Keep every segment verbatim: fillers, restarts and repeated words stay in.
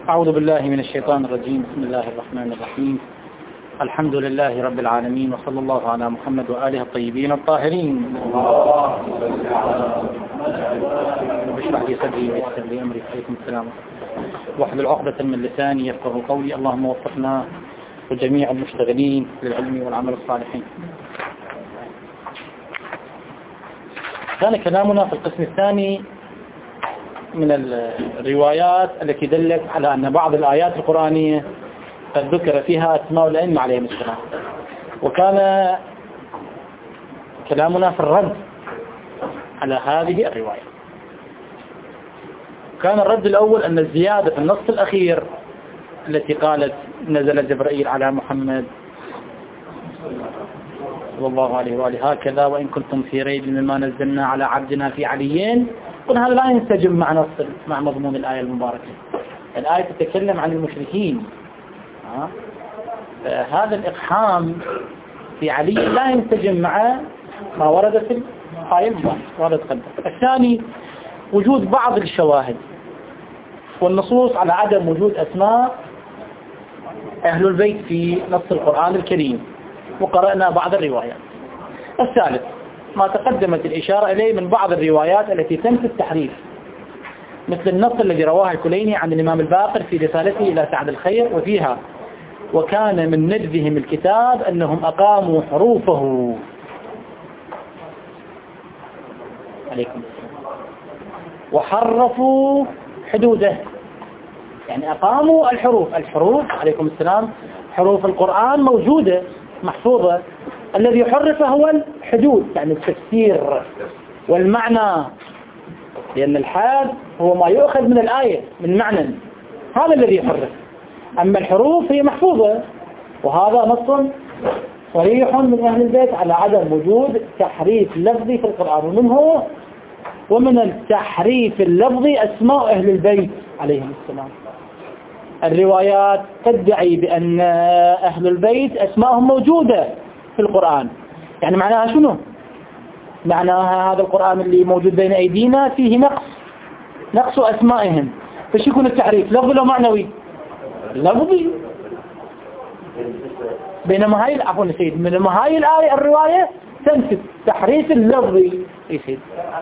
أعوذ بالله من الشيطان الرجيم. بسم الله الرحمن الرحيم. الحمد لله رب العالمين، وصلى الله على محمد وآله الطيبين الطاهرين. بشرح لي صدري ويسر لي أمري. عليكم السلام. واحلل عقدة من لساني يفقهوا قولي. اللهم وفقنا وجميع المشتغلين للعلم والعمل الصالحين. كان كلامنا في القسم الثاني من الروايات التي دلت على أن بعض الآيات القرآنية قد ذكر فيها أسماء الأئمة عليهم السلام، وكان كلامنا في الرد على هذه الرواية. كان الرد الأول أن الزيادة في النص الأخير التي قالت نزل جبرائيل على محمد صلى الله عليه وآله هكذا وإن كنتم في ريب مما نزلنا على عبدنا في عليين، قلنا هذا لا ينسجم مع نص مع مضمون الآية المباركة. الآية تتكلم عن المشركين، هذا الإقحام في علي لا ينسجم مع ما ورد في الآية المباركة ورد قدر. الثاني وجود بعض الشواهد والنصوص على عدم وجود أسماء أهل البيت في نص القرآن الكريم، وقرأنا بعض الروايات. الثالث ما تقدمت الإشارة إليه من بعض الروايات التي تنفي التحريف، مثل النص الذي رواه الكليني عن الإمام الباقر في رسالته إلى سعد الخير، وفيها وكان من نجدهم الكتاب أنهم أقاموا حروفه عليكم وحرفوا حدوده، يعني أقاموا الحروف الحروف عليكم السلام حروف القرآن موجودة محفوظة، الذي يحرف هو الحدود، يعني التفسير والمعنى، لأن الحاد هو ما يؤخذ من الآية من معنى، هذا الذي يحرف. أما الحروف هي محفوظة، وهذا نص صريح من أهل البيت على عدم وجود تحريف لفظي في القرآن، ومنه ومن التحريف اللفظي أسماء أهل البيت عليهم السلام. الروايات تدعي بأن أهل البيت أسماءهم موجودة في القرآن، يعني معناها شنو؟ معناها هذا القرآن اللي موجود بين أيدينا فيه نقص نقص أسمائهم. فش يكون التحريف، لفظي أو معنوي؟ لفظي. بينما هاي عفوا سيد بينما هاي الآية الرواية تنفي التحريف اللفظي. اي سيد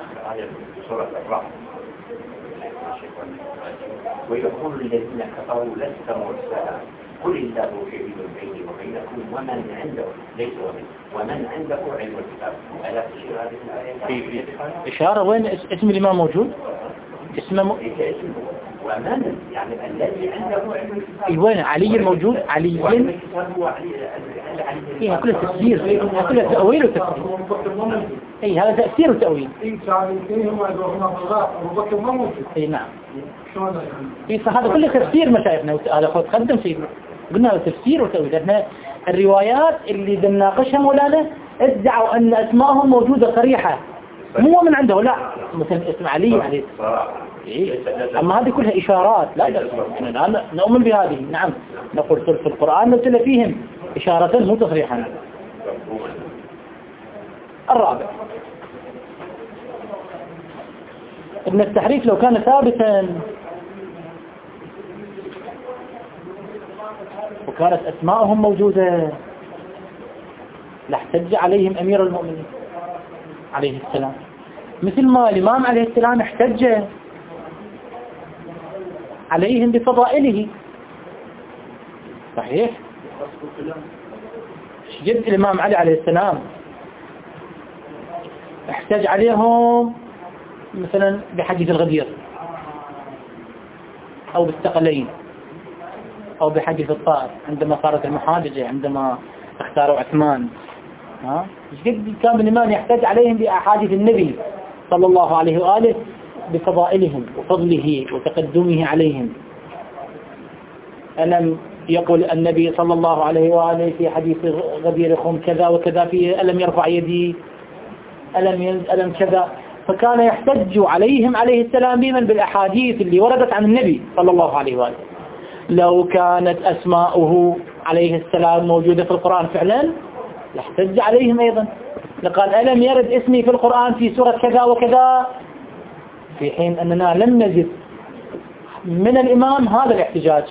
ويقول الذين كفروا لست مرسلا قل الله شهيد بيني وبينكم ومن عنده ليس ومن ومن عنده علم الكتاب. ألا تشير هذه الآية؟ إشارة وين اسم الإمام موجود؟ اسمه م... ومن يعني الذي عنده علم الكتاب. إيه وين علي الموجود؟ علي إيه كله تفسير كله تأويل وتفسير. إيه هذا تأثير وتأويل. إيه نعم. إيه هذا كله تفسير مشايخنا، هذا خد خدم سيدنا قلنا هذا تفسير وتأويل. إحنا الروايات اللي بنناقشها مولانا ادعوا أن أسمائهم موجودة صريحة مو من عنده، لا مثل اسم علي عليه. إيه؟ أما هذه كلها إشارات، لا لا نؤمن بهذه. نعم نقول في القرآن نزل فيهم إشارة مو تصريحا. الرابع إن التحريف لو كان ثابتا وكانت أسماءهم موجودة لاحتج عليهم أمير المؤمنين عليه السلام، مثل ما الإمام عليه السلام احتج عليهم بفضائله. صحيح جد الإمام علي عليه السلام احتج عليهم مثلا بحديث الغدير أو بالثقلين أو بحديث الطائر عندما صارت المحاججة عندما اختاروا عثمان. ها جد كان الإمام يحتج عليهم بأحاديث النبي صلى الله عليه وآله بفضائلهم وفضله وتقدمه عليهم. ألم يقول النبي صلى الله عليه وآله في حديث غدير خم كذا وكذا فيه ألم يرفع يدي ألم ينز ألم كذا، فكان يحتج عليهم عليه السلام بمن بالأحاديث اللي وردت عن النبي صلى الله عليه وآله. لو كانت أسماؤه عليه السلام موجودة في القرآن فعلا يحتج عليهم أيضا، لقال ألم يرد اسمي في القرآن في سورة كذا وكذا، في حين أننا لم نجد من الإمام هذا الاحتجاج.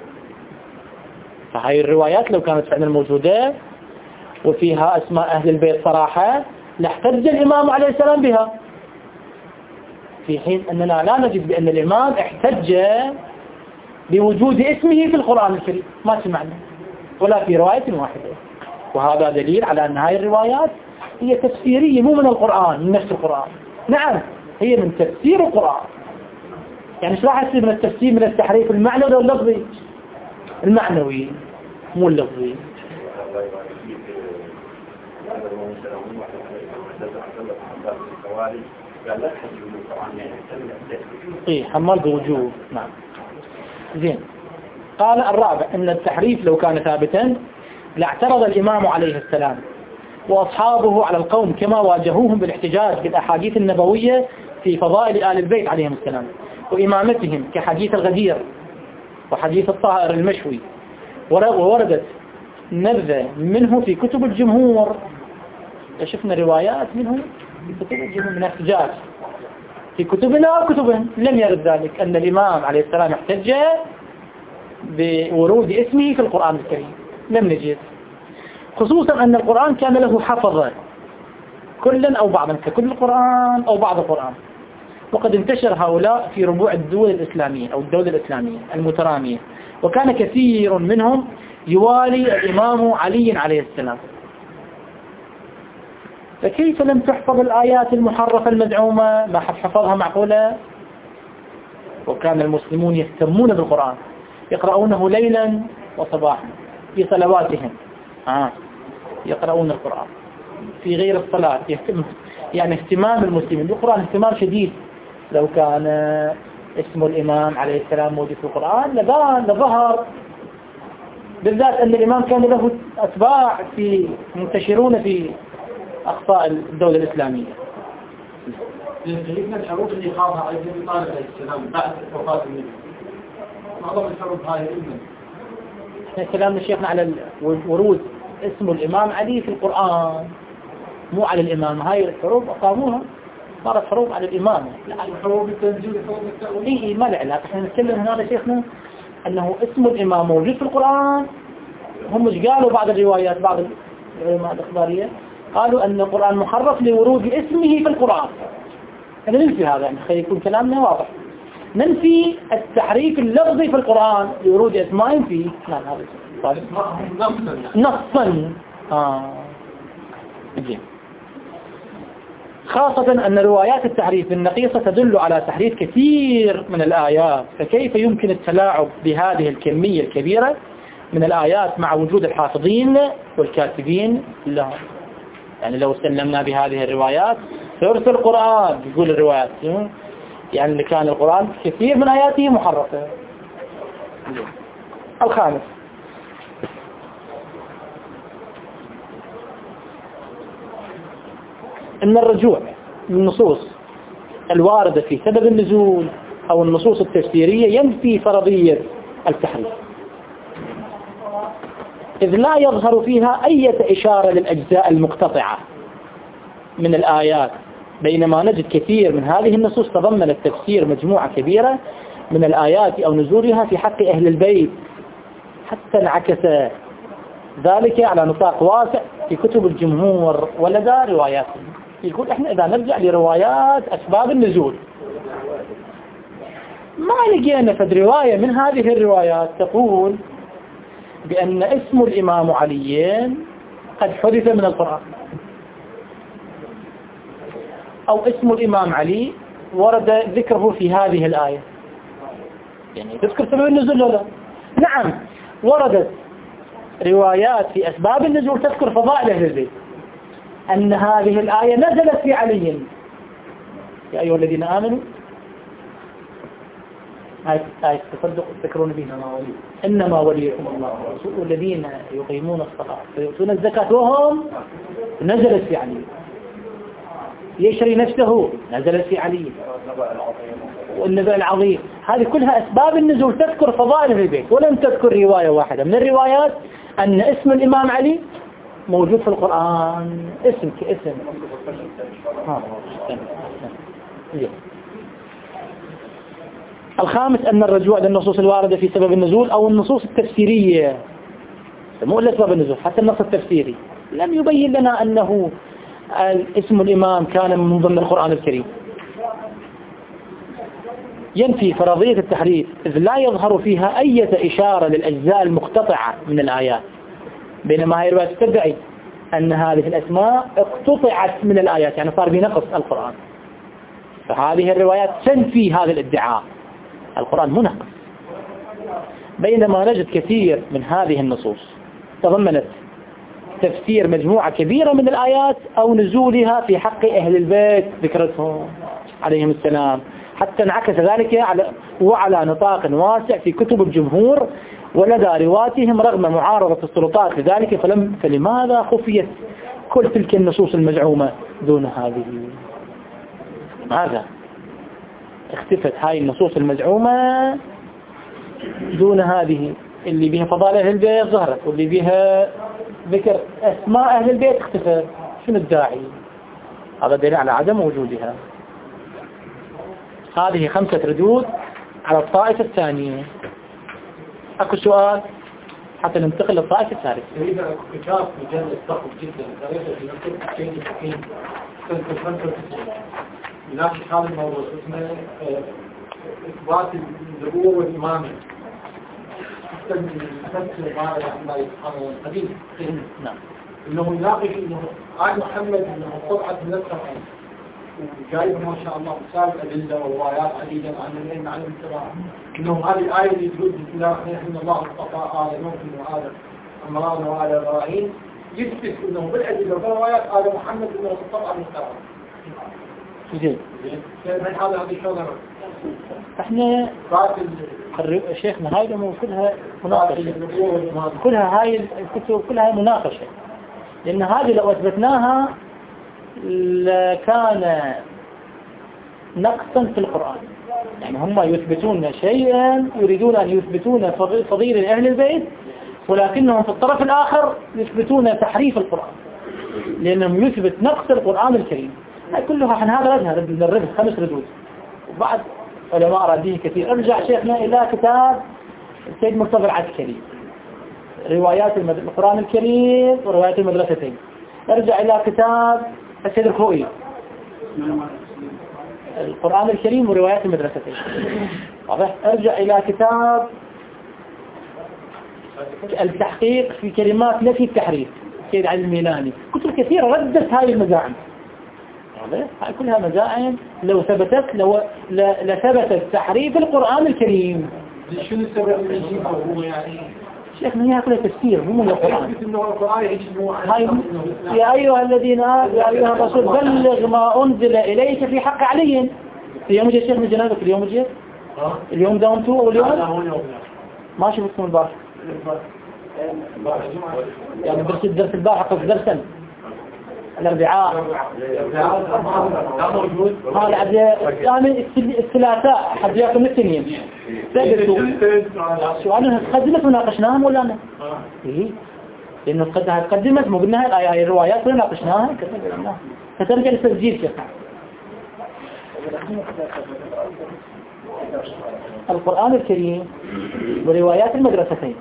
فهذه الروايات لو كانت فعلا موجودة وفيها أسماء أهل البيت صراحة لاحتج الإمام عليه السلام بها، في حين أننا لا نجد بأن الإمام احتج بوجود اسمه في القرآن الكريم، ما سمعنا ولا في رواية واحدة. وهذا دليل على أن هذه الروايات هي تفسيرية مو من القرآن، من نفس القرآن. نعم هي من تفسير القرآن. يعني شو راح يصير من التفسير من التحريف المعنوي واللفظي؟ المعنوي مو اللفظي. ايه حمال بوجوه. نعم زين. قال الرابع ان التحريف لو كان ثابتا لاعترض الإمام عليه السلام وأصحابه على القوم كما واجهوهم بالاحتجاج بالأحاديث النبوية في فضائل آل البيت عليهم السلام وإمامتهم كحديث الغدير وحديث الطائر المشوي، ووردت نبذة منه في كتب الجمهور. شفنا روايات منه في كتب الجمهور من احتجاج في كتبنا وكتبهم. لم يرد ذلك أن الإمام عليه السلام احتج بورود اسمه في القرآن الكريم، لم نجد. خصوصا أن القرآن كان له حفظة كلا أو بعضا، ككل القرآن أو بعض القرآن. وقد انتشر هؤلاء في ربوع الدول الإسلامية أو الدولة الإسلامية المترامية، وكان كثير منهم يوالي الإمام علي عليه السلام. فكيف لم تحفظ الآيات المحرفة المزعومة؟ ما حد حفظها معقولة؟ وكان المسلمون يهتمون بالقرآن، يقرؤونه ليلا وصباحا في صلواتهم. آه. يقرؤون القرآن في غير الصلاة. يهتم يعني اهتمام المسلمين بالقرآن اهتمام شديد. لو كان اسم الإمام عليه السلام موجود في القرآن لبان لظهر، بالذات أن الإمام كان له أتباع في منتشرون في أقصاء الدولة الإسلامية. جدنا الحروف اللي خاضها عليه الطالب عليه السلام بعد وفاة النبي، معظم الحروف هاي إلنا. احنا كلامنا شيخنا على ورود اسم الإمام علي في القرآن، مو على الإمام. هاي الحروف أقاموها صارت حروف على الإمام. لا الحروف التنزيل حروف التأويل. إيه ما له علاقة. احنا نتكلم هنا شيخنا أنه اسم الإمام موجود في القرآن. هم مش قالوا بعض الروايات بعض العلماء الإخبارية قالوا أن القرآن محرف لورود اسمه في القرآن. احنا ننفي هذا، يعني خلي يكون كلامنا واضح. ننفي التحريف اللفظي في القرآن لورود اسمائهم فيه. نعم هذا صحيح. نصا. آه. جيد. خاصة أن روايات التحريف النقيصة تدل على تحريف كثير من الآيات، فكيف يمكن التلاعب بهذه الكمية الكبيرة من الآيات مع وجود الحافظين والكاتبين لهم؟ يعني لو سلمنا بهذه الروايات سورة القرآن يقول الروايات يعني اللي كان القرآن كثير من آياته محرفة. الخامس أن الرجوع للنصوص الواردة في سبب النزول أو النصوص التفسيرية ينفي فرضية التحريف، إذ لا يظهر فيها أي إشارة للأجزاء المقتطعة من الآيات، بينما نجد كثير من هذه النصوص تضمنت تفسير مجموعة كبيرة من الآيات أو نزولها في حق أهل البيت، حتى انعكس ذلك على نطاق واسع في كتب الجمهور ولدى رواياتهم. يقول احنا اذا نرجع لروايات اسباب النزول ما لقينا فد رواية من هذه الروايات تقول بأن اسم الإمام علي قد حذف من القرآن، أو اسم الإمام علي ورد ذكره في هذه الآية. يعني تذكر سبب النزول ولا؟ نعم وردت روايات في أسباب النزول تذكر فضائل أهل البيت، أن هذه الآية نزلت في علي. يا أيها الذين آمنوا آية تصدق تذكرون بها إنما وليكم الله ورسوله والذين يقيمون الصلاة ويؤتون الزكاة وهم نزلت في علي. يشري نفسه نزلت في علي. والنبأ العظيم. هذه كلها أسباب النزول تذكر فضائل في البيت، ولم تذكر رواية واحدة من الروايات أن اسم الإمام علي موجود في القرآن اسم كاسم. ها. الخامس أن الرجوع للنصوص الواردة في سبب النزول أو النصوص التفسيرية، مو إلا سبب النزول، حتى النص التفسيري لم يبين لنا أنه اسم الإمام كان من ضمن القرآن الكريم. ينفي فرضية التحريف إذ لا يظهر فيها أي إشارة للأجزاء المقتطعة من الآيات، بينما هذه الرواية تدعي أن هذه الأسماء اقتطعت من الآيات، يعني صار بنقص القرآن. فهذه الروايات تنفي هذا الادعاء، القرآن منقص. بينما نجد كثير من هذه النصوص تضمنت تفسير مجموعة كبيرة من الآيات أو نزولها في حق أهل البيت ذكرتهم عليهم السلام، حتى انعكس ذلك على وعلى نطاق واسع في كتب الجمهور ولدى رواتهم رغم معارضة السلطات لذلك. فلم فلماذا خفيت كل تلك النصوص المزعومة دون هذه؟ ماذا اختفت هاي النصوص المزعومة دون هذه اللي بها فضائل أهل البيت ظهرت، واللي بها ذكر أسماء أهل البيت اختفت؟ شنو الداعي؟ هذا دليل على عدم وجودها. هذه خمسة ردود على الطائفة الثانية. أكو سؤال حتى ننتقل للطائفة الثالثة. إذا أكو كتاب مجلد ضخم جدا تاريخه في نصر الشيء الحكيم سنة خمسة وتسعين يناقش هذا الموضوع اسمه إثبات النبوة والإمامة. تفسير ما الله سبحانه القديم نعم. إنه يناقش إنه آل محمد إنه طبعت من القرآن وجايب ما شاء الله مثال أدلة وروايات عديدة عن العلم عن الاتباع، إنه هذه الآية اللي تقول بسم الله الرحمن الرحيم إن الله اصطفى آل نوح وآل عمران وآل إبراهيم، يثبت إنه بالأدلة والروايات آل محمد إنه اصطفى من القرآن. زين. من هذا هذه شغلة. احنا شيخنا هاي الأمور كلها مناقشة، كلها هاي الكتب كلها مناقشة، لأن هذه لو أثبتناها لكان نقصا في القرآن. يعني هم يثبتون شيئا يريدون أن يثبتون فضيلة أهل البيت، ولكنهم في الطرف الآخر يثبتون تحريف القرآن لأنهم يثبت نقص القرآن الكريم. كلها عن هذا ردها رد للرد خمس ردود، وبعد علماء رديه كثير. ارجع شيخنا إلى كتاب السيد مرتضى العسكري روايات القرآن الكريم وروايات المدرستين. ارجع إلى كتاب السيد الخوئي القرآن الكريم وروايات المدرستين. واضح. ارجع إلى كتاب التحقيق في كلمات نفي التحريف السيد علي الميلاني. كتب كثيرة ردت هذه المزاعم. هاي كلها مزاعم لو ثبتت لو لثبتت تحريف القرآن الكريم. شنو السبب اللي يجيبه هو يعني؟ شيخنا هي كلها تفسير مو من القرآن. هاي يا أيها الذين آمنوا يا أيها الرسول بلغ ما أنزل إليك في حق علي. اليوم جاء شيخ من جنابك اليوم جاء اليوم داومتوا واليوم ما شفتكم البارح يعني درس الدرس البارح قصد درسا الاربعاء هذا عاد يعني الثلاثاء حد ياكل الاثنين سجلوا سؤالنا تقدمت وناقشناهم ولا لا؟ ايه لانه قد قدمت مو قلنا هاي الروايات ولا ناقشناها كتبناها فترجع للتسجيل شيخ. القرآن الكريم وروايات المدرستين.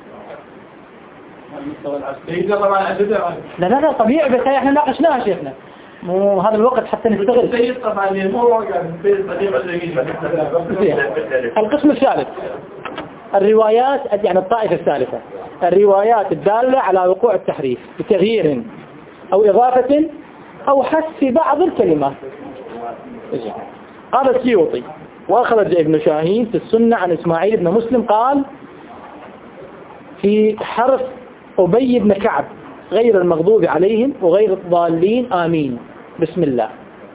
لا لا لا طبيعي بس احنا ناقشناها شيخنا مو هذا الوقت حتى نستغل. القسم الثالث الروايات يعني الطائفة الثالثة الروايات الدالة على وقوع التحريف بتغيير أو إضافة أو حذف بعض الكلمات. قال السيوطي وأخرج ابن شاهين في السنة عن إسماعيل بن مسلم قال في حرف أبي بن كعب غير المغضوب عليهم وغير الضالين آمين بسم الله.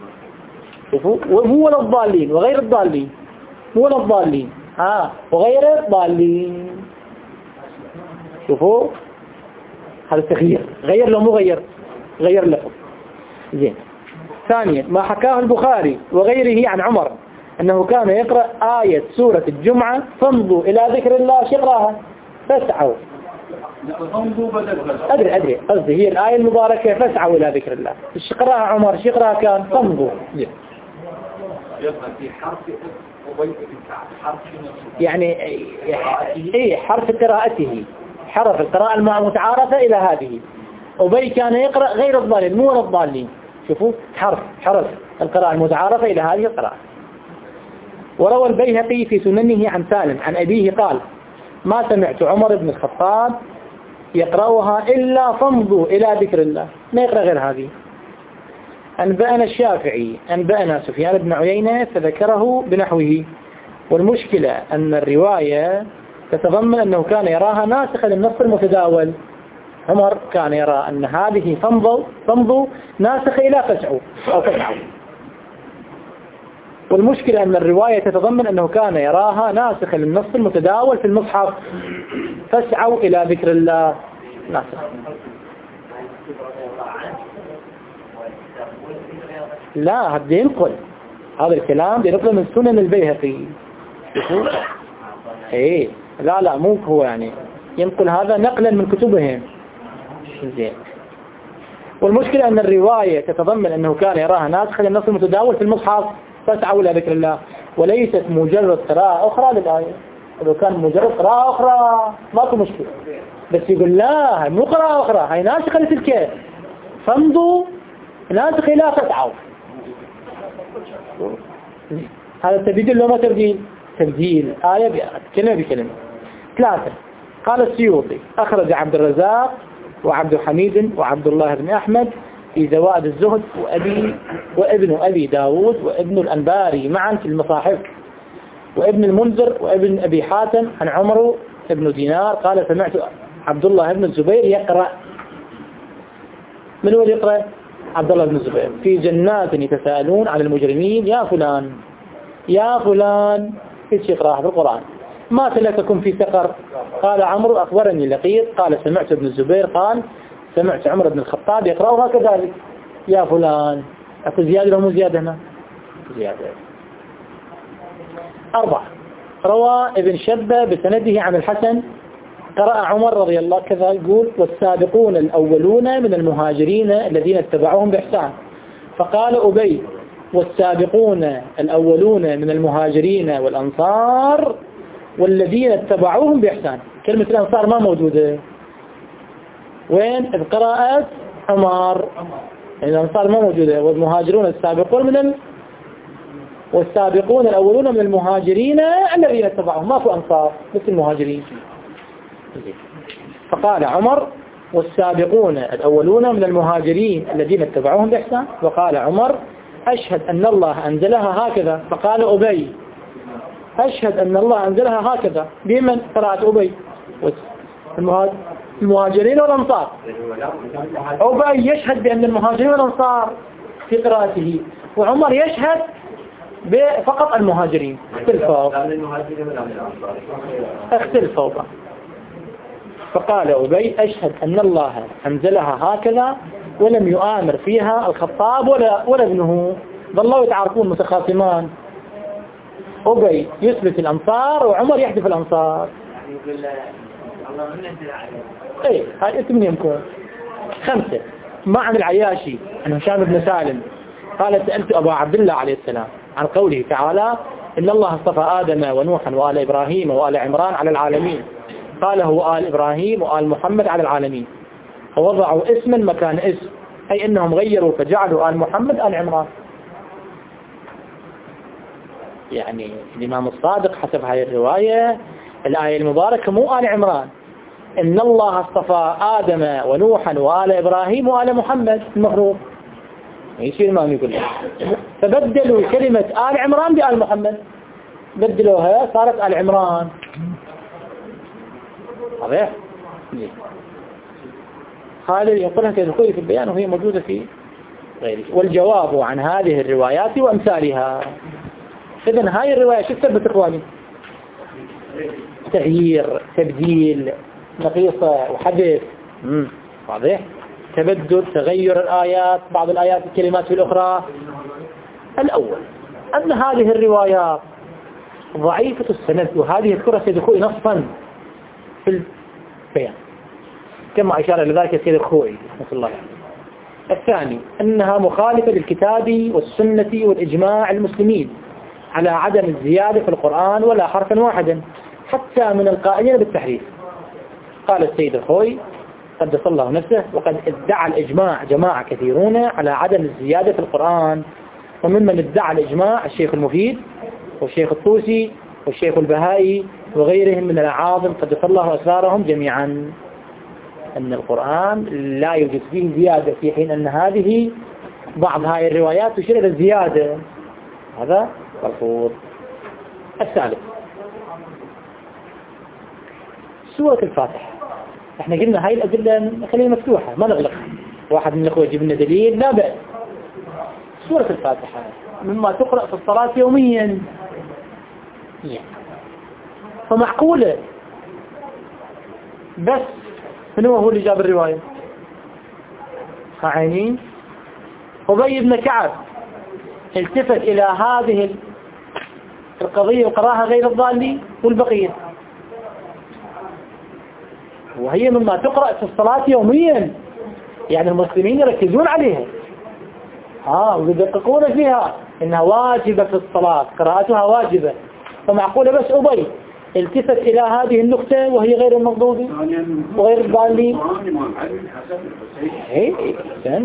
مو ولا الضالين وغير الضالين مو ولا الضالين ها وغير الضالين. شوفوا هذا تغيير غير لو مو غير غير لفظ. زين. ثانيا ما حكاه البخاري وغيره عن عمر أنه كان يقرأ آية سورة الجمعة فامضوا إلى ذكر الله شقراها فاسعوا. أدري أدري قصدي هي الآية المباركة فاسعوا إلى ذكر الله. شقراها عمر شقراها كان فامضوا. يبقى في حرف يعني إيه حرف قراءته، حرف القراءة المتعارفة إلى هذه. أبي كان يقرأ غير الضالين مو ولا الضالين، شوفوا حرف حرف القراءة المتعارفة إلى هذه القراءة. وروى البيهقي في سننه عن سالم عن أبيه قال: ما سمعت عمر بن الخطاب يقرأها إلا فامضوا إلى ذكر الله، ما يقرأ غير هذه. أنبأنا الشافعي أنبأنا سفيان بن عيينة فذكره بنحوه. والمشكلة أن الرواية تتضمن أنه كان يراها ناسخة للنص المتداول. عمر كان يرى أن هذه فامضوا فامضوا ناسخة إلى فسعوا أو فسعوا. والمشكلة أن الرواية تتضمن أنه كان يراها ناسخة للنص المتداول في المصحف، فسعوا إلى ذكر الله ناسخ. لا هذا ينقل، هذا الكلام ينقل من سنن البيهقي. ايه لا لا مو هو يعني ينقل هذا نقلا من كتبهم. زين. والمشكلة أن الرواية تتضمن أنه كان يراها ناسخة للنص المتداول في المصحف، فاسعوا إلى ذكر الله، وليست مجرد قراءة أخرى للآية. لو كان مجرد قراءة أخرى ماكو مشكلة، بس يقول لا هي مو قراءة أخرى، هي ناسخة لتلك، فامضوا ناسخة إلى فاسعوا. هذا تبديل لو ما تبديل؟ تبديل آية بآية، كلمة بكلمة. ثلاثة. قال السيوطي: أخرج عبد الرزاق وعبد حميد وعبد الله بن أحمد في زوائد الزهد وأبي وابن أبي داود وابن الأنباري معا في المصاحف، وابن المنذر وابن أبي حاتم عن عمر بن دينار قال: سمعت عبد الله بن الزبير يقرأ. من هو يقرأ؟ عبد الله بن الزبير: في جنات يتساءلون عن المجرمين يا فلان يا فلان، ايش يقرأ في القرآن؟ ما سلككم في سقر؟ قال عمرو: أخبرني لقيط قال سمعت ابن الزبير قال سمعت عمر بن الخطاب يقرأها كذلك يا فلان. أكو زيادة ولا مو زيادة هنا؟ زيادة. أربعة. روى ابن شبة بسنده عن الحسن قرأ عمر رضي الله كذا يقول: والسابقون الأولون من المهاجرين الذين اتبعوهم بإحسان. فقال أبي: والسابقون الأولون من المهاجرين والأنصار والذين اتبعوهم بإحسان. كلمة الأنصار ما موجودة وين؟ إذ قرأت عمر، يعني الأنصار ما موجودة. والمهاجرون السابقون من ال... والسابقون الأولون من المهاجرين الذين اتبعوهم، ما في أنصار بس المهاجرين. فقال عمر: والسابقون الأولون من المهاجرين الذين اتبعوهم بإحسان. وقال عمر: أشهد أن الله أنزلها هكذا. فقال أبي: أشهد أن الله أنزلها هكذا. بمن قرأت أبي؟ المهاجرين والأنصار. أبي يشهد بأن المهاجرين والأنصار في قراءته، وعمر يشهد فقط المهاجرين. اختلفوا اختلفوا فقال أبي: أشهد أن الله أنزلها هكذا ولم يؤامر فيها الخطاب ولا ولا ابنه. ظلوا يتعارفون متخاصمان، أبي يثبت الأنصار وعمر يحذف الأنصار. ايه هاي اسم يمكن. خمسة. معن العياشي عن هشام بن سالم قال: سألت أبا عبد الله عليه السلام عن قوله تعالى: إن الله اصطفى آدم ونوحا وآل إبراهيم وآل عمران على العالمين. قال: هو آل إبراهيم وآل محمد على العالمين، فوضعوا اسما مكان اسم، أي أنهم غيروا فجعلوا آل محمد آل عمران. يعني الإمام الصادق حسب هذه الرواية الآية المباركة مو آل عمران، إن الله اصطفى آدم ونوحا وآل إبراهيم وآل محمد المفروض. يصير الإمام يقول لك فبدلوا كلمة آل عمران بآل محمد، بدلوها صارت آل عمران. واضح؟ هذا يقولها كذلك في البيان وهي موجودة في غيره. والجواب عن هذه الروايات وأمثالها. إذن هاي الرواية شو تثبت إخواني؟ تغيير، تبديل، نقيصة وحذف. واضح؟ تبدل، تغير الآيات، بعض الآيات الكلمات في الأخرى. الأول أن هذه الروايات ضعيفة السند، وهذه الكرة سيد أخوي نصا في البيان كما أشار إلى ذلك سيد أخوي رحمة الله. الثاني أنها مخالفة للكتاب والسنة والإجماع المسلمين، على عدم الزيادة في القرآن ولا حرفا واحدا حتى من القائلين بالتحريف. قال السيد الخوي قدس الله نفسه: وقد ادعى الإجماع جماعة كثيرون على عدم الزيادة في القرآن، وممن ادعى الإجماع الشيخ المفيد والشيخ الطوسي والشيخ البهائي وغيرهم من الأعاظم قدس الله أسرارهم جميعا، أن القرآن لا يوجد فيه زيادة، في حين أن هذه بعض هذه الروايات تشير إلى الزيادة. هذا مرفوض. الثالث سورة الفاتحة. احنا قلنا هاي الأدلة خليها مفتوحة ما نغلقها، واحد من الأخوة يجيب لنا دليل لا بأس. سورة الفاتحة مما تقرأ في الصلاة يوميا، يعني فمعقولة. بس من هو هو اللي جاب الرواية؟ عيني أبي بن كعب التفت إلى هذه القضية وقراها غير الضالين والبقية، وهي مما تقرأ في الصلاة يوميا، يعني المسلمين يركزون عليها ها ويدققون فيها إنها واجبة في الصلاة، قراءتها واجبة. فمعقولة بس أبي التفت إلى هذه النقطة وهي غير المغضوب وغير الضالين. ايه احسن.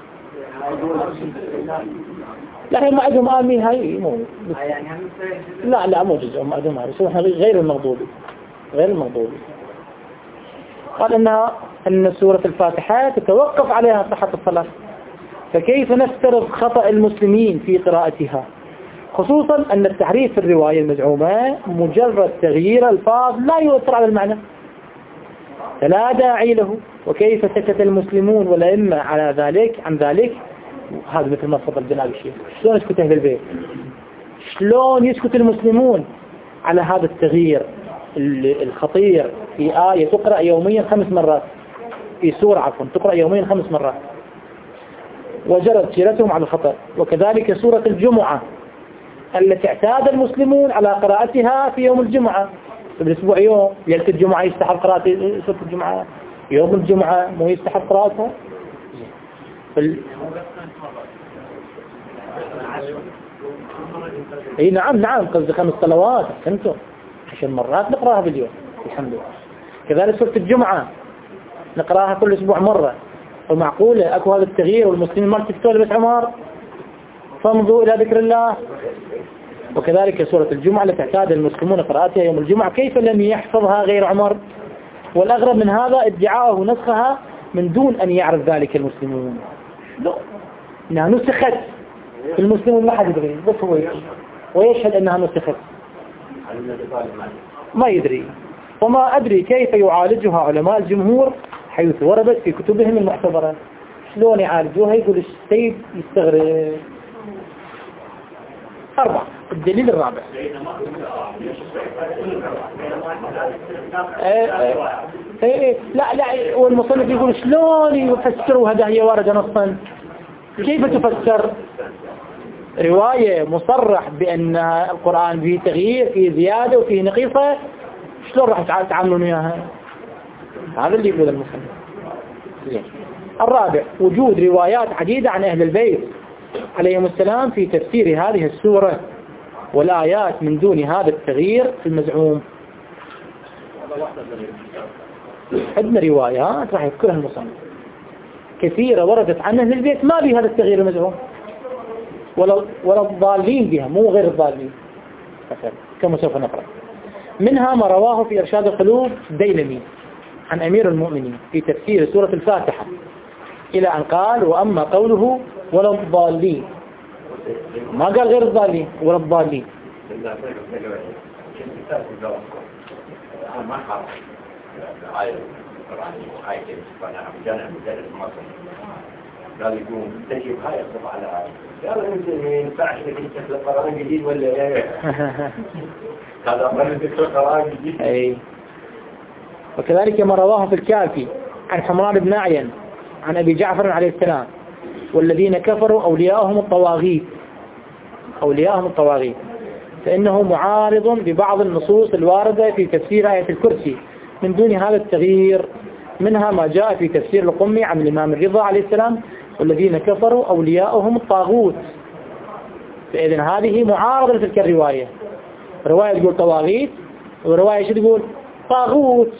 لا هي ما عندهم آمين، هاي مو لا لا مو جزء ما عندهم آمين، بس غير المغضوب غير المغضوب. قال إنها أن سورة الفاتحة تتوقف عليها صحة الصلاة، فكيف نفترض خطأ المسلمين في قراءتها، خصوصا أن التحريف في الرواية المزعومة مجرد تغيير الفاظ لا يؤثر على المعنى، فلا داعي له. وكيف سكت المسلمون والأئمة على ذلك عن ذلك؟ هذا مثل ما تفضل جناب الشيخ، شلون يسكت أهل البيت؟ شلون يسكت المسلمون على هذا التغيير الخطير في آية تقرأ يوميا خمس مرات، في سورة عفوا تقرأ يوميا خمس مرات، وجرت سيرتهم على الخطأ. وكذلك سورة الجمعة التي اعتاد المسلمون على قراءتها في يوم الجمعة، بالأسبوع يوم، ليلة الجمعة يستحب قراءة سورة الجمعة، يوم الجمعة مو يستحب قراءتها. فال... اي نعم نعم قصدي خمس صلوات احسنتم، عشر مرات نقراها باليوم الحمد لله. كذلك سورة الجمعة نقراها كل أسبوع مرة. ومعقولة أكو هذا التغيير والمسلمين ما التفتوا بس عمار فامضوا إلى ذكر الله. وكذلك سورة الجمعة التي اعتاد المسلمون قراءتها يوم الجمعة، كيف لم يحفظها غير عمر؟ والأغرب من هذا ادعاءه نسخها من دون أن يعرف ذلك المسلمون. لا إنها نسخت، المسلمون ما حد يدري، بس هو ويشهد أنها نسخت ما يدري. وما أدري كيف يعالجها علماء الجمهور حيث وردت في كتبهم المعتبرة. شلون يعالجوها؟ يقول السيد يستغرب. أربعة الدليل الرابع ايه ايه لا لا والمصنف يقول شلون يفسروا هذا هي واردة نصا؟ كيف تفسر رواية مصرح بأن القرآن فيه تغيير فيه زيادة وفيه نقيصة، شلون راح تعاملون وياها؟ هذا اللي يقول المصنف. الرابع وجود روايات عديدة عن أهل البيت عليهم السلام في تفسير هذه السورة والآيات من دون هذا التغيير المزعوم. عندنا روايات راح يذكرها المصنف كثيرة وردت عن أهل البيت ما بهذا التغيير المزعوم، ولا ولا الضالين بها مو غير الضالين كما سوف نقرأ. منها ما رواه في إرشاد القلوب الديلمي عن أمير المؤمنين في تفسير سورة الفاتحة إلى أن قال: وأما قوله ولا الضالين، ما قال غير الضالين ولا الضالين. قال يقوم تجيب هاي الصفحة على هاي، قال انت ما ينفعش انك تدخل قرآن جديد ولا ايه؟ هذا قال تدخل قرآن جديد. اي. وكذلك ما رواه في الكافي عن حمران بن أعين عن أبي جعفر عليه السلام: والذين كفروا أولياءهم الطواغيت أولياءهم الطواغيت فإنه معارض ببعض النصوص الواردة في تفسير آية الكرسي من دون هذا التغيير. منها ما جاء في تفسير القمي عن الإمام الرضا عليه السلام: والذين كفروا أولياءهم الطاغوت فإذن هذه معارضة لتلك الرواية. رواية تقول طواغيت ورواية شو تقول طاغوت.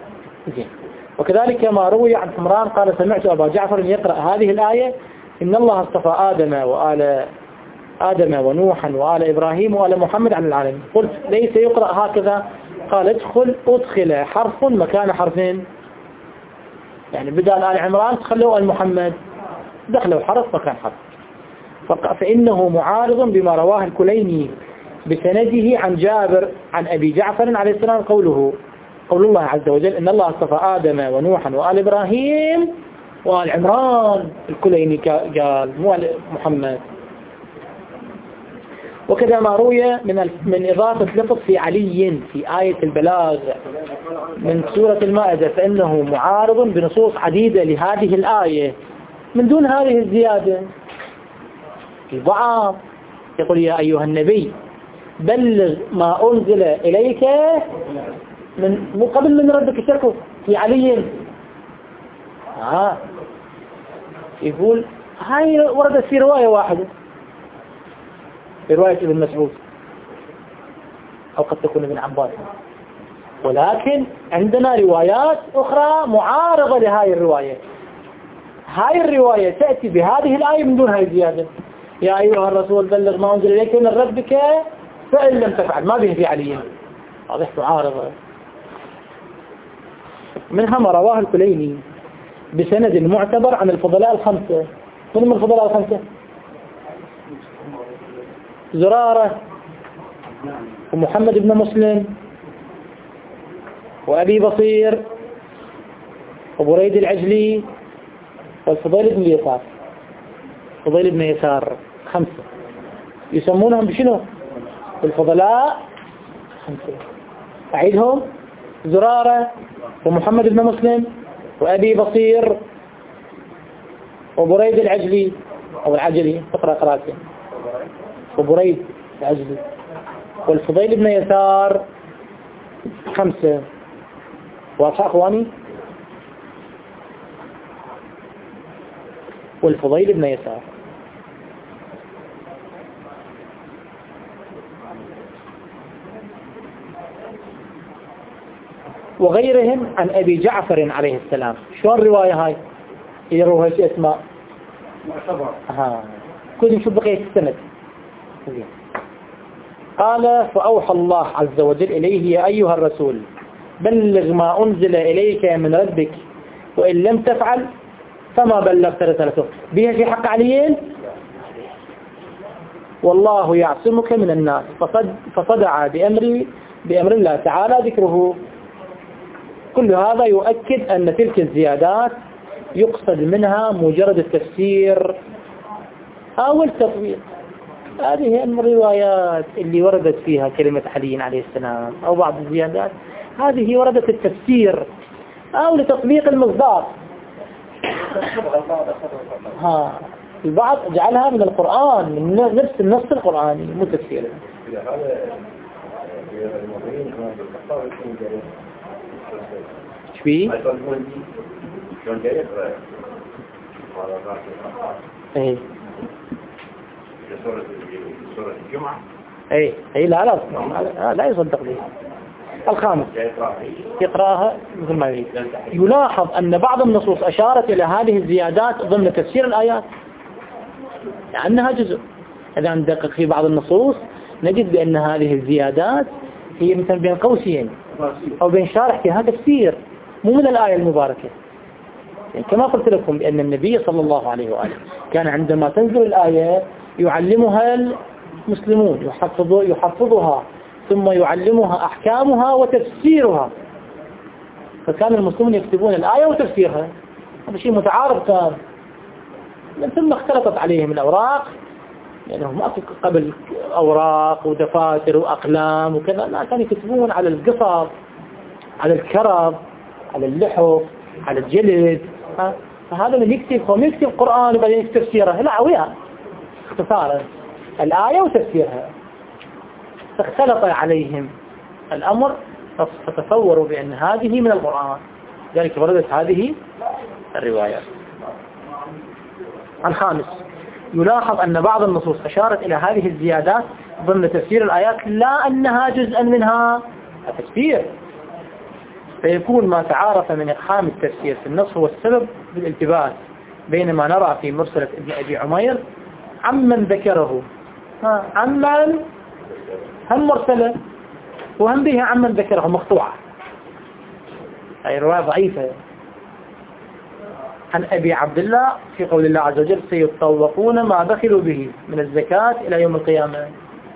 وكذلك ما روي عن حمران قال سمعت أبا جعفر يقرأ هذه الآية إن الله اصطفى آدم وآل آدم ونوحا وآل إبراهيم وآل محمد على العالمين. قلت ليس يقرأ هكذا. قال ادخل أدخل حرف مكان حرفين، يعني بدل آل عمران تخلوا آل محمد، دخلوا حرف مكان حرف. فإنه معارض بما رواه الكليني بسنده عن جابر عن أبي جعفر عليه السلام قوله قول الله عز وجل إن الله اصطفى آدم ونوحا وآل إبراهيم وآل عمران. الكليني قال مو محمد. وكذا ما روي من من إضافة لفظ في علي في آية البلاغ من سورة المائدة فإنه معارض بنصوص عديدة لهذه الآية من دون هذه الزيادة. البعض يقول يا أيها النبي بلغ ما أنزل إليك من مو قبل من ربك شركه في علي. آه. يقول هاي وردت في رواية واحدة في رواية ابن مسعود أو قد تكون ابن عباس، ولكن عندنا روايات أخرى معارضة لهذه الرواية. هاي الرواية تأتي بهذه الآية من دون هاي الزيادة. يا أيها الرسول بلغ ما أنزل إليك من ربك فإن لم تفعل ما به في علي. واضح معارضة. منها ما رواه الكليني بسند معتبر عن الفضلاء الخمسة. من من الفضلاء الخمسة؟ زرارة ومحمد بن مسلم وأبي بصير وبريد العجلي والفضيل بن يسار. فضيل بن يسار خمسة يسمونهم بشنو؟ الفضلاء خمسة. أعيدهم: زرارة ومحمد بن مسلم وأبي بصير وبريد العجلي أو العجلي تقرأ قراءتين وبريد العجلي والفضيل بن يسار خمسة. واضح أخواني؟ والفضيل بن يسار. وغيرهم عن أبي جعفر عليه السلام. شو الرواية هاي؟ يروها شيء اسماء معتبر. ها كل نشوف بقية السند. قال فأوحى الله عز وجل إليه يا أيها الرسول بلغ ما أنزل إليك من ربك وإن لم تفعل فما بلغت رسالته. بها في حق عليين والله يعصمك من الناس. فصد فصدع بأمر بأمر الله تعالى ذكره. كل هذا يؤكد أن تلك الزيادات يقصد منها مجرد التفسير أو التطبيق. هذه الروايات اللي وردت فيها كلمة علي عليه السلام أو بعض الزيادات هذه وردت التفسير أو لتطبيق المصداق. ها البعض جعلها من القرآن من نفس النص القرآني مو تفسير. شبيه؟ ايه سورة الجمعة. ايه ايه لا لا لا يصدق به. الخامس يقراها مثل ما يريد. يلاحظ أن بعض النصوص أشارت إلى هذه الزيادات ضمن تفسير الآيات لأنها جزء. إذا ندقق في بعض النصوص نجد بأن هذه الزيادات هي مثل بين قوسين أو بين شارحتها تفسير مو من الآية المباركة. يعني كما قلت لكم بأن النبي صلى الله عليه وآله كان عندما تنزل الآية يعلمها المسلمون يحفظ يحفظها ثم يعلمها أحكامها وتفسيرها. فكان المسلمون يكتبون الآية وتفسيرها. هذا شيء متعارض كان. من ثم اختلطت عليهم الأوراق يعني هم قبل أوراق ودفاتر وأقلام وكذا لا كانوا يكتبون على القصب على الكرب على اللحف على الجلد. فهذا من يكتب هو يكتب قرآن وبعدين يكتب تفسيره لا وياه اختصارا الآية وتفسيرها. فاختلط عليهم الأمر فتصوروا بأن هذه من القرآن ذلك وردت هذه الروايات. الخامس يلاحظ أن بعض النصوص أشارت إلى هذه الزيادات ضمن تفسير الآيات لا أنها جزءا منها التفسير، فيكون ما تعارف من إقحام التفسير في النص هو السبب بالالتباس، بينما نرى في مرسلة ابن أبي عمير عمن ذكره ها عمن هم مرسلة وهم بها عمن ذكره مقطوعة، هي رواية ضعيفة عن أبي عبد الله في قول الله عز وجل سيطوقون ما بخلوا به من الزكاة إلى يوم القيامة.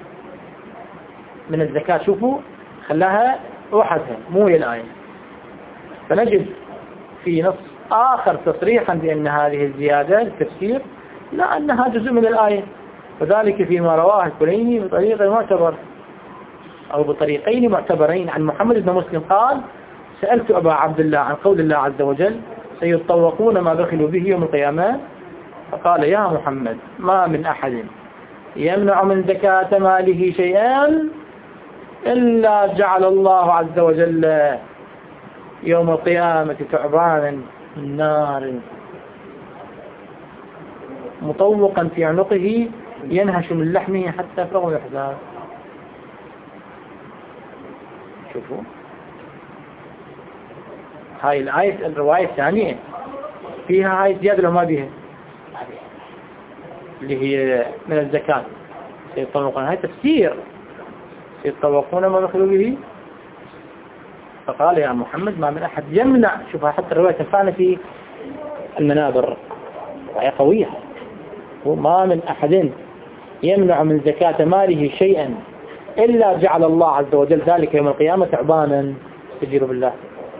من الزكاة شوفوا خلاها وحدها مو هي الآية، فنجد في نص آخر تصريحا بأن هذه الزيادة التفسير لا أنها جزء من الآية، وذلك فيما رواه الكليني بطريق معتبر أو بطريقين معتبرين عن محمد بن مسلم قال سألت أبا عبد الله عن قول الله عز وجل سيطوقون ما بخلوا به يوم القيامة، فقال يا محمد ما من أحد يمنع من زكاة ماله شيئا إلا جعل الله عز وجل يوم القيامة ثعبانا من نار مطوقا في عنقه ينهش من لحمه حتى يفرغ ويحزن. شوفوا هاي الآية الرواية الثانية فيها هاي زيادة لو ما بيها اللي هي من الزكاة سيطوقون، هاي تفسير سيطوقون ما بخلوا به، فقال يا محمد ما من أحد يمنع. شوفها حتى الرواية تنفعنا في المنابر، رواية قوية، وما من أحد يمنع من زكاة ماله شيئا إلا جعل الله عز وجل ذلك يوم القيامة ثعبانا استجيروا بالله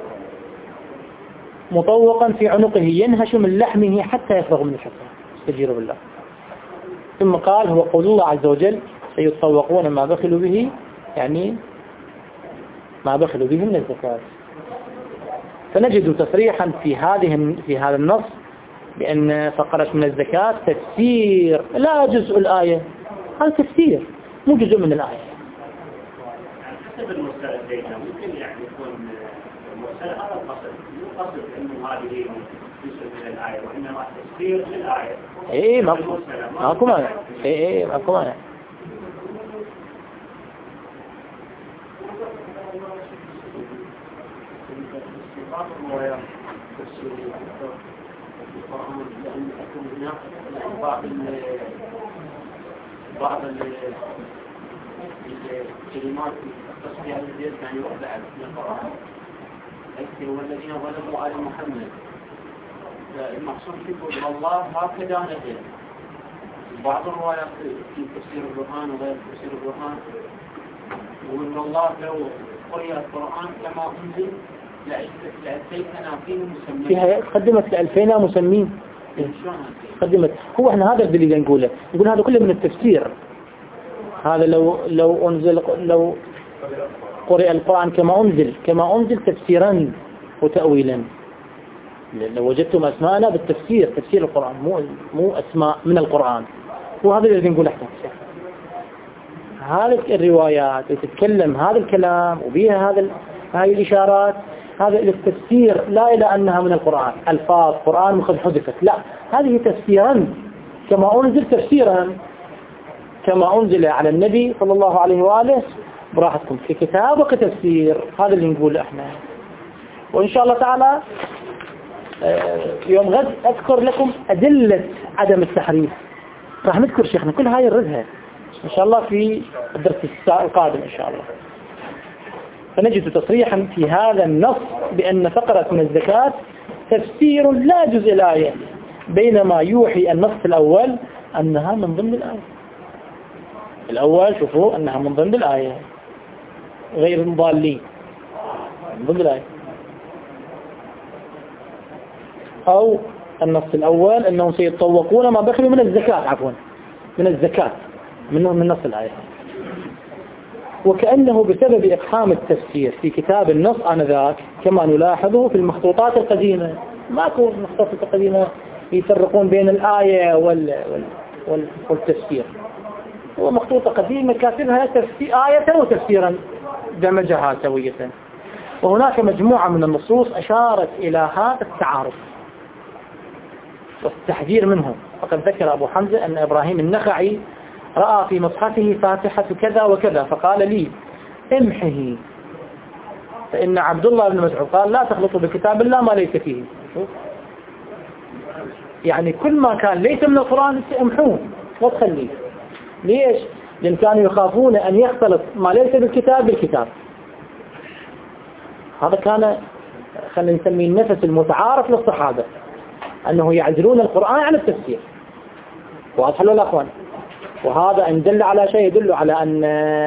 مطوقا في عنقه ينهش من لحمه حتى يفرغ من الحفرة استجيروا بالله. ثم قال هو قول الله عز وجل سيطوقون ما بخلوا به، يعني ما بخلوا به من الزكاة. فنجد تصريحا في هذه في هذا النص بأن فقرة من الزكاة تفسير لا جزء الآية، هذا تفسير مو جزء من الآية. حسب المسألة بيننا ممكن يعني يكون المسألة هذا القصد، مو قصد إنه هذه جزء من الآية وإنما تفسير للآية. إيه ماكو ماكو مانع، إيه إيه ماكو مانع. بعض بعض الكلمات التصحيح الذي يعني وضعت في القرآن أكثر والذين ظلموا آل محمد المقصود فيه الله هكذا نزل. بعض الروايات في تفسير القرآن وغير تفسير القرآن وإن الله لو قرئ القرآن كما أنزل لألفينا فيه مسمين فيها قدمت لألفينا مسمين قدمت. هو احنا هذا اللي نقوله، نقول هذا كله من التفسير. هذا لو لو أنزل لو قرئ القرآن كما أنزل كما أنزل تفسيرا وتأويلا، لو وجدتم أسماءنا بالتفسير تفسير القرآن مو مو أسماء من القرآن. وهذا اللي نقول احنا هذه الروايات تتكلم هذا الكلام وبيها هذا هاي الإشارات هذا التفسير لا إلى أنها من القرآن ألفاظ قرآن وقد حذفت، لا هذه تفسيرا كما أنزل تفسيرا كما أنزل على النبي صلى الله عليه وآله براحتكم في كتاب وكتفسير. هذا اللي نقول احنا. وإن شاء الله تعالى يوم غد أذكر لكم أدلة عدم التحريف، راح نذكر شيخنا كل هاي نردها إن شاء الله في الدرس القادم إن شاء الله. فنجد تصريحا في هذا النص بأن فقرة من الزكاة تفسير لا جزء الآية، بينما يوحي النص الأول أنها من ضمن الآية. الأول شوفوا أنها من ضمن الآية غير المضالين من ضمن الآية، أو النص الأول أنهم سيطوقون ما بخلوا من الزكاة عفوا من الزكاة منهم من نص الآية. وكأنه بسبب إقحام التفسير في كتاب النص آنذاك كما نلاحظه في المخطوطات القديمة. ماكو المخطوطات القديمة يفرقون بين الآية وال... وال... والتفسير. هو مخطوطة قديمة كاتبها تفسير آية وتفسيرا دمجها سوية. وهناك مجموعة من النصوص أشارت إلى هذا التعارف. والتحذير منه. فقد ذكر أبو حمزة أن إبراهيم النخعي رأى في مصحفه فاتحة كذا وكذا فقال لي امحه، فإن عبد الله بن مسعود قال لا تخلطوا بكتاب الله ما ليس فيه. يعني كل ما كان ليس من القرآن امحوه وتخليه. ليش؟ لأن كانوا يخافون أن يختلط ما ليس بالكتاب بالكتاب. هذا كان خلينا نسميه النفس المتعارف للصحابة، أنه يعزلون القرآن عن التفسير. واضح له الأخوان؟ وهذا إن دل على شيء يدل على أن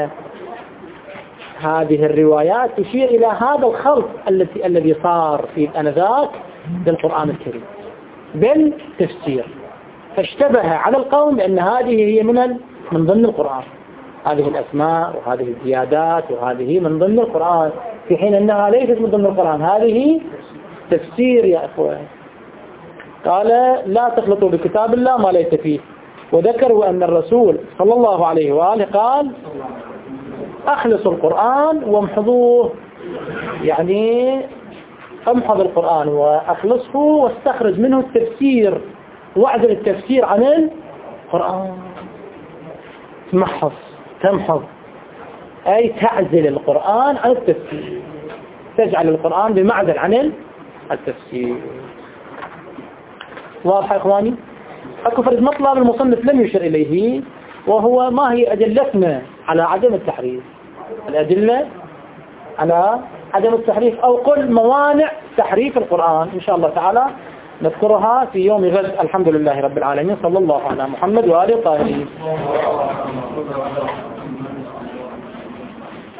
هذه الروايات تشير إلى هذا الخلط الذي الذي صار في آنذاك بالقرآن الكريم بالتفسير، فاشتبه على القوم بأن هذه هي من من ضمن القرآن، هذه الأسماء وهذه الزيادات وهذه من ضمن القرآن، في حين أنها ليست من ضمن القرآن، هذه تفسير يا أخوان. قال لا تخلطوا بكتاب الله ما ليس فيه. وذكروا أن الرسول صلى الله عليه وآله قال أخلصوا القرآن وامحضوه، يعني امحض القرآن وأخلصه واستخرج منه التفسير، واعزل التفسير عن القرآن. تمحض تمحض أي تعزل القرآن عن التفسير، تجعل القرآن بمعزل عن التفسير. واضح يا إخواني؟ أكو فرد مطلب المصنف لم يشر إليه، وهو ما هي أدلتنا على عدم التحريف، الأدلة على عدم التحريف أو قل موانع تحريف القرآن إن شاء الله تعالى نذكرها في يوم غد. الحمد لله رب العالمين، صلى الله على محمد وآله الطاهرين.